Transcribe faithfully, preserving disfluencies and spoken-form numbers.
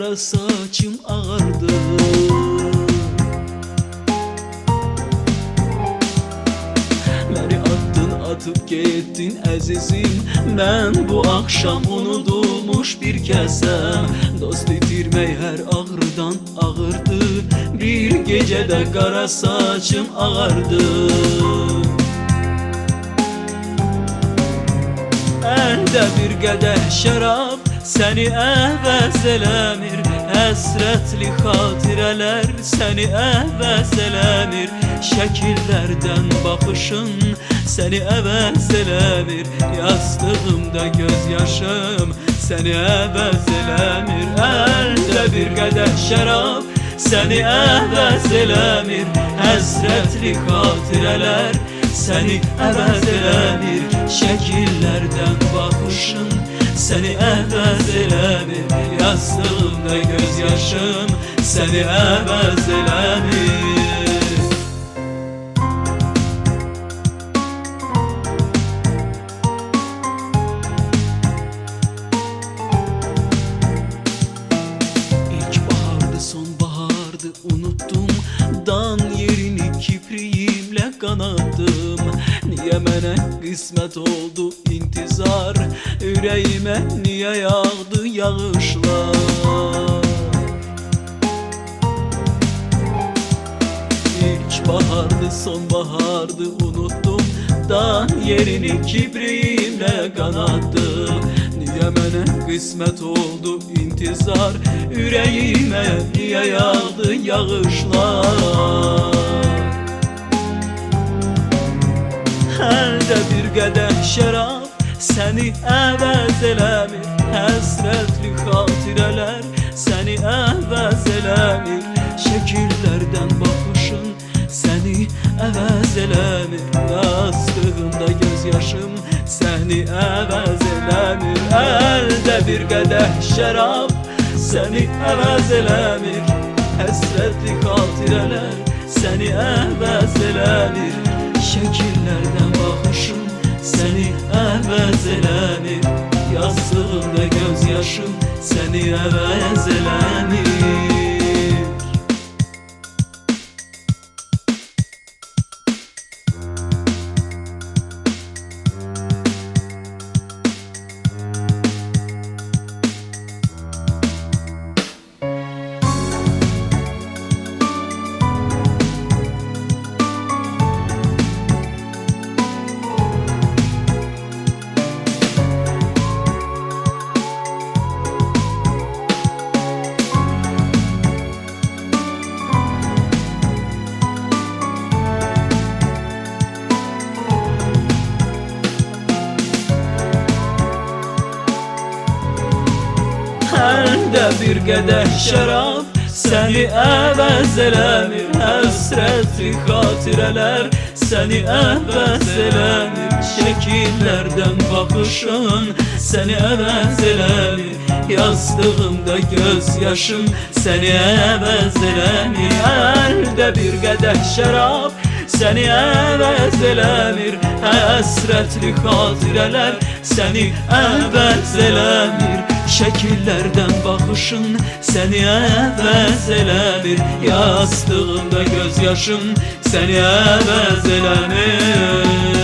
qara saçım ağardı. Məni attın, atıp getdin əzizim. Mən bu axşam unudulmuş bir kəsəm. Dost itirmək hər ağrıdan ağırdı. Bir gecədə qara saçım ağardı. Əldə bir qədəh şərab səni əvəz eləmir. Həsrətli xatirələr səni əvəz eləmir. Şəkillərdən baxışın səni əvəz eləmir. Yastığımda göz yaşım səni əvəz eləmir. Əldə bir qədəh şərab səni əvəz eləmir. Həsrətli xatirələr səni əvəz eləmir. Şəkillərdən baxışın səni əvəz eləmir. Yastığımda göz yaşım səni əvəz eləmir. Unuttum dan yerini kipriyimlə qanadım. Niyə mənə qismət oldu intizar? Ürəyimə niyə yağdı yağışlar? İlk bahardı, sonbahardı, unuttum dan yerini kipriyimlə qanadım. Niyə mənə qismət oldu intizar? Ürəyimə niyə yağdı yağışlar? Əldə bir qədəh şərab səni əvəz eləmir. Həsrətli xatirələr səni əvəz eləmir. Şəkillərdən baxışın səni əvəz eləmir. Yastığımda göz yaşım səni əvəz eləmir. Əldə bir qədəh şərab səni əvəz eləmir. Həsrətli xatirələr səni əvəz eləmir. Şəkillərdən baxışın səni əvəz eləmir. Yastığımda göz yaşım səni əvəz eləmir. Əldə bir qədəh şərab səni əvəz eləmir. Həsrətli xatirələr səni əvəz eləmir. Şəkillərdən baxışın səni əvəz eləmir. Yastığımda göz yaşım səni əvəz eləmir. Əldə bir qədəh şərab səni əvəz eləmir. Həsrətli xatirələr səni əvəz eləmir. Şəkillərdən baxışın səni əvəz eləmir. Yastığımda göz yaşım səni əvəz eləmir.